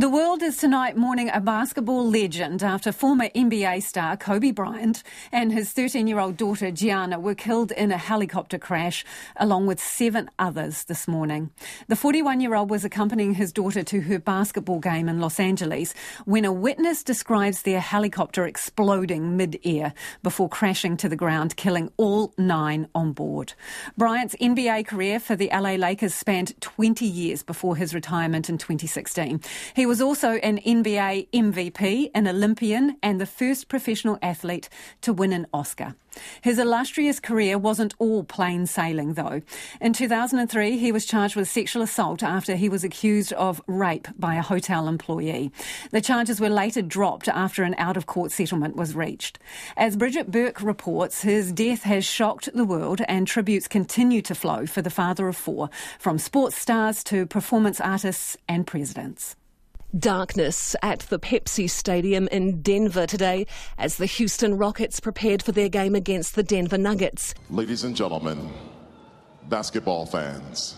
The world is tonight mourning a basketball legend after former NBA star Kobe Bryant and his 13-year-old daughter Gianna were killed in a helicopter crash, along with 7 others this morning. The 41-year-old was accompanying his daughter to her basketball game in Los Angeles when a witness describes their helicopter exploding mid-air before crashing to the ground, killing all 9 on board. Bryant's NBA career for the LA Lakers spanned 20 years before his retirement in 2016. He was also an NBA MVP, an Olympian, and the first professional athlete to win an Oscar. His illustrious career wasn't all plain sailing, though. In 2003, he was charged with sexual assault after he was accused of rape by a hotel employee. The charges were later dropped after an out-of-court settlement was reached. As Bridget Burke reports, his death has shocked the world and tributes continue to flow for the father of 4, from sports stars to performance artists and presidents. Darkness at the Pepsi Stadium in Denver today as the Houston Rockets prepared for their game against the Denver Nuggets. Ladies and gentlemen, basketball fans,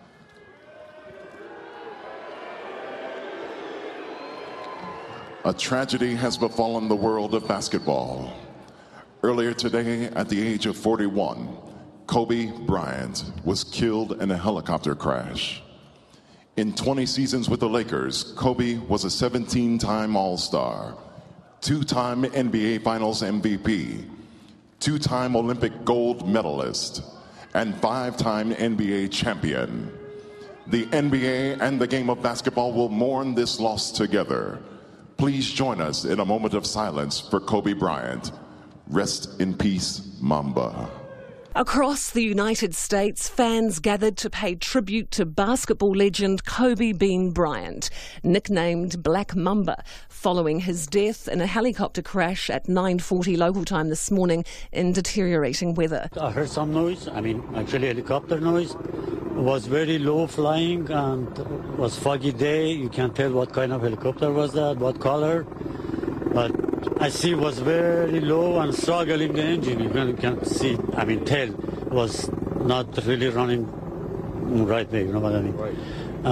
a tragedy has befallen the world of basketball. Earlier today, at the age of 41, Kobe Bryant was killed in a helicopter crash. In 20 seasons with the Lakers, Kobe was a 17-time All-Star, 2-time NBA Finals MVP, 2-time Olympic gold medalist, and 5-time NBA champion. The NBA and the game of basketball will mourn this loss together. Please join us in a moment of silence for Kobe Bryant. Rest in peace, Mamba. Across the United States, fans gathered to pay tribute to basketball legend Kobe Bean Bryant, nicknamed Black Mamba, following his death in a helicopter crash at 9:40 local time this morning in deteriorating weather. I heard some noise, actually helicopter noise. It was very low flying and it was foggy day. You can't tell what kind of helicopter was that, what color. But I see it was very low and struggling the engine. You can see, tell it was not really running right way, you know what I mean? Right.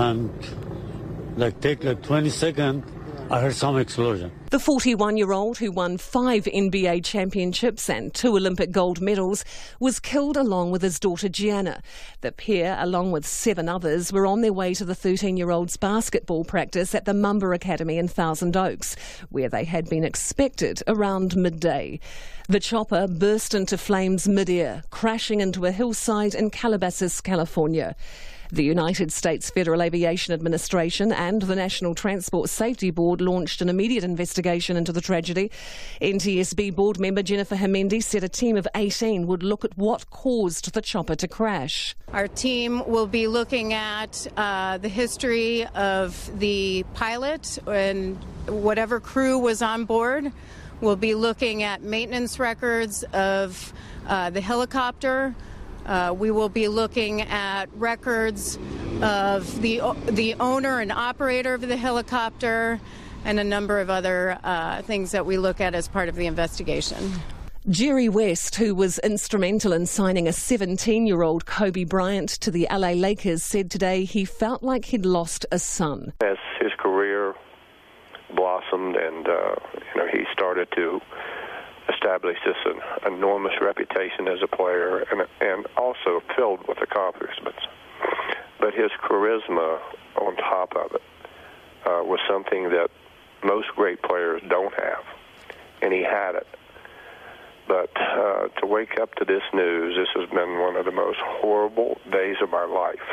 And take 20 seconds, I heard some explosion. The 41-year-old, who won 5 NBA championships and 2 Olympic gold medals, was killed along with his daughter Gianna. The pair, along with 7 others, were on their way to the 13-year-old's basketball practice at the Mamba Academy in Thousand Oaks, where they had been expected around midday. The chopper burst into flames mid-air, crashing into a hillside in Calabasas, California. The United States Federal Aviation Administration and the National Transport Safety Board launched an immediate investigation into the tragedy. NTSB board member Jennifer Jimenez said a team of 18 would look at what caused the chopper to crash. Our team will be looking at the history of the pilot and whatever crew was on board. We'll be looking at maintenance records of the helicopter. We will be looking at records of the owner and operator of the helicopter and a number of other things that we look at as part of the investigation. Jerry West, who was instrumental in signing a 17-year-old Kobe Bryant to the LA Lakers, said today he felt like he'd lost a son. As his career blossomed and he started to establish this an enormous reputation as a player and also filled with accomplishments. But his charisma on top of it was something that most great players don't have, and he had it. But to wake up to this news, this has been one of the most horrible days of my life.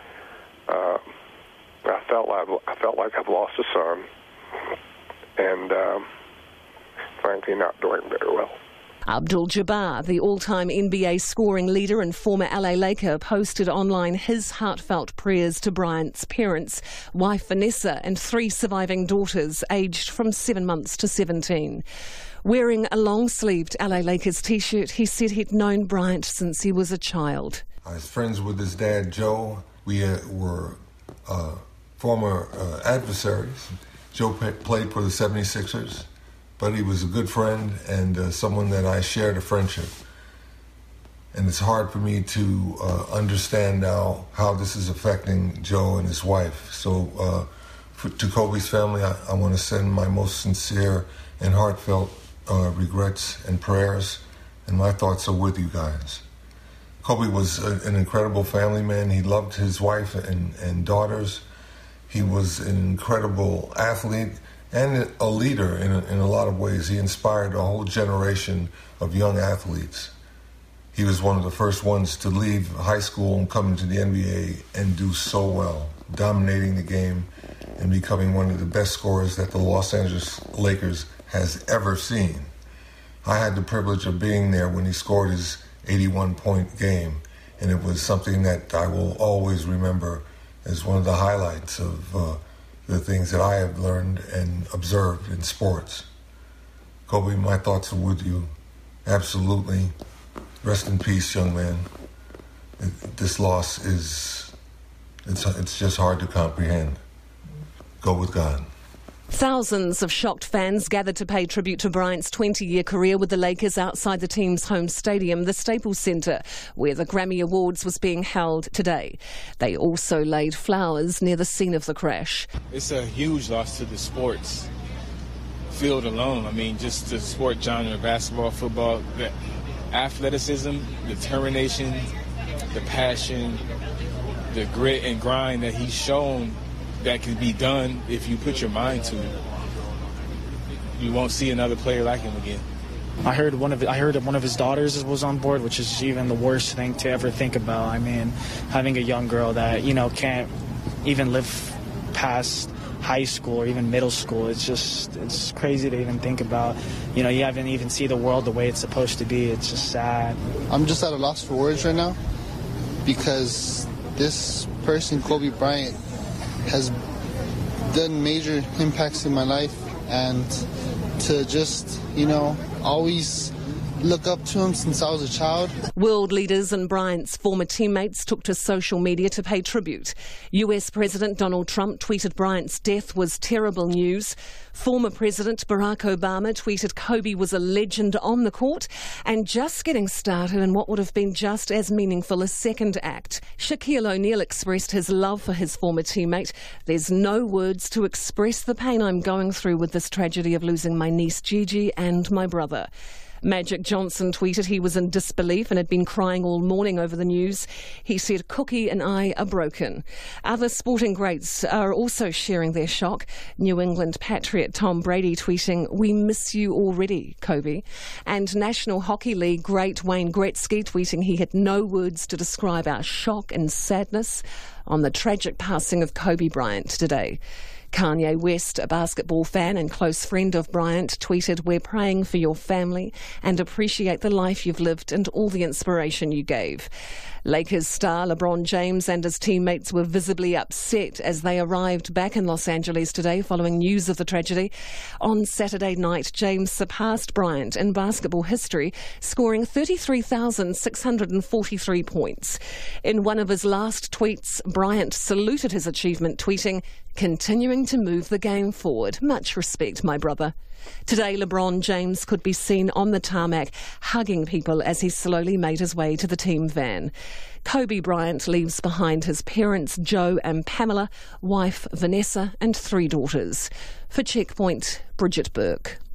I felt like I've lost a son, and frankly not doing very well. Abdul Jabbar, the all-time NBA scoring leader and former LA Laker, posted online his heartfelt prayers to Bryant's parents, wife Vanessa, and 3 surviving daughters aged from 7 months to 17. Wearing a long-sleeved LA Lakers t-shirt, he said he'd known Bryant since he was a child. I was friends with his dad, Joe. We were former adversaries. Joe played for the 76ers. But he was a good friend and someone that I shared a friendship. And it's hard for me to understand now how this is affecting Joe and his wife. So To Kobe's family, I want to send my most sincere and heartfelt regrets and prayers, and my thoughts are with you guys. Kobe was an incredible family man. He loved his wife and daughters. He was an incredible athlete and a leader in a lot of ways. He inspired a whole generation of young athletes. He was one of the first ones to leave high school and come into the NBA and do so well, dominating the game and becoming one of the best scorers that the Los Angeles Lakers has ever seen. I had the privilege of being there when he scored his 81-point game, and it was something that I will always remember as one of the highlights of the things that I have learned and observed in sports. Kobe, my thoughts are with you. Absolutely. Rest in peace, young man. This loss it's just hard to comprehend. Go with God. Thousands of shocked fans gathered to pay tribute to Bryant's 20-year career with the Lakers outside the team's home stadium, the Staples Center, where the Grammy Awards was being held today. They also laid flowers near the scene of the crash. It's a huge loss to the sports field alone. I mean, just the sport genre, basketball, football, the athleticism, determination, the passion, the grit and grind that he's shown that can be done if you put your mind to it. You won't see another player like him again. I heard one of his daughters was on board, which is even the worst thing to ever think about. I mean, having a young girl that, can't even live past high school or even middle school, it's crazy to even think about. You haven't even seen the world the way it's supposed to be. It's just sad. I'm just at a loss for words right now because this person, Kobe Bryant, has done major impacts in my life, and to just, always look up to him since I was a child. World leaders and Bryant's former teammates took to social media to pay tribute. US President Donald Trump tweeted Bryant's death was terrible news. Former President Barack Obama tweeted Kobe was a legend on the court and just getting started in what would have been just as meaningful a second act. Shaquille O'Neal expressed his love for his former teammate. There's no words to express the pain I'm going through with this tragedy of losing my niece Gigi and my brother. Magic Johnson tweeted he was in disbelief and had been crying all morning over the news. He said, "Cookie and I are broken." Other sporting greats are also sharing their shock. New England Patriot Tom Brady tweeting, "We miss you already, Kobe." And National Hockey League great Wayne Gretzky tweeting he had no words to describe our shock and sadness on the tragic passing of Kobe Bryant today. Kanye West, a basketball fan and close friend of Bryant, tweeted, "We're praying for your family and appreciate the life you've lived and all the inspiration you gave." Lakers star LeBron James and his teammates were visibly upset as they arrived back in Los Angeles today following news of the tragedy. On Saturday night, James surpassed Bryant in basketball history, scoring 33,643 points. In one of his last tweets, Bryant saluted his achievement, tweeting, "Continuing to move the game forward. Much respect, my brother." Today, LeBron James could be seen on the tarmac hugging people as he slowly made his way to the team van. Kobe Bryant leaves behind his parents, Joe and Pamela, wife Vanessa, and 3 daughters. For Checkpoint, Bridget Burke.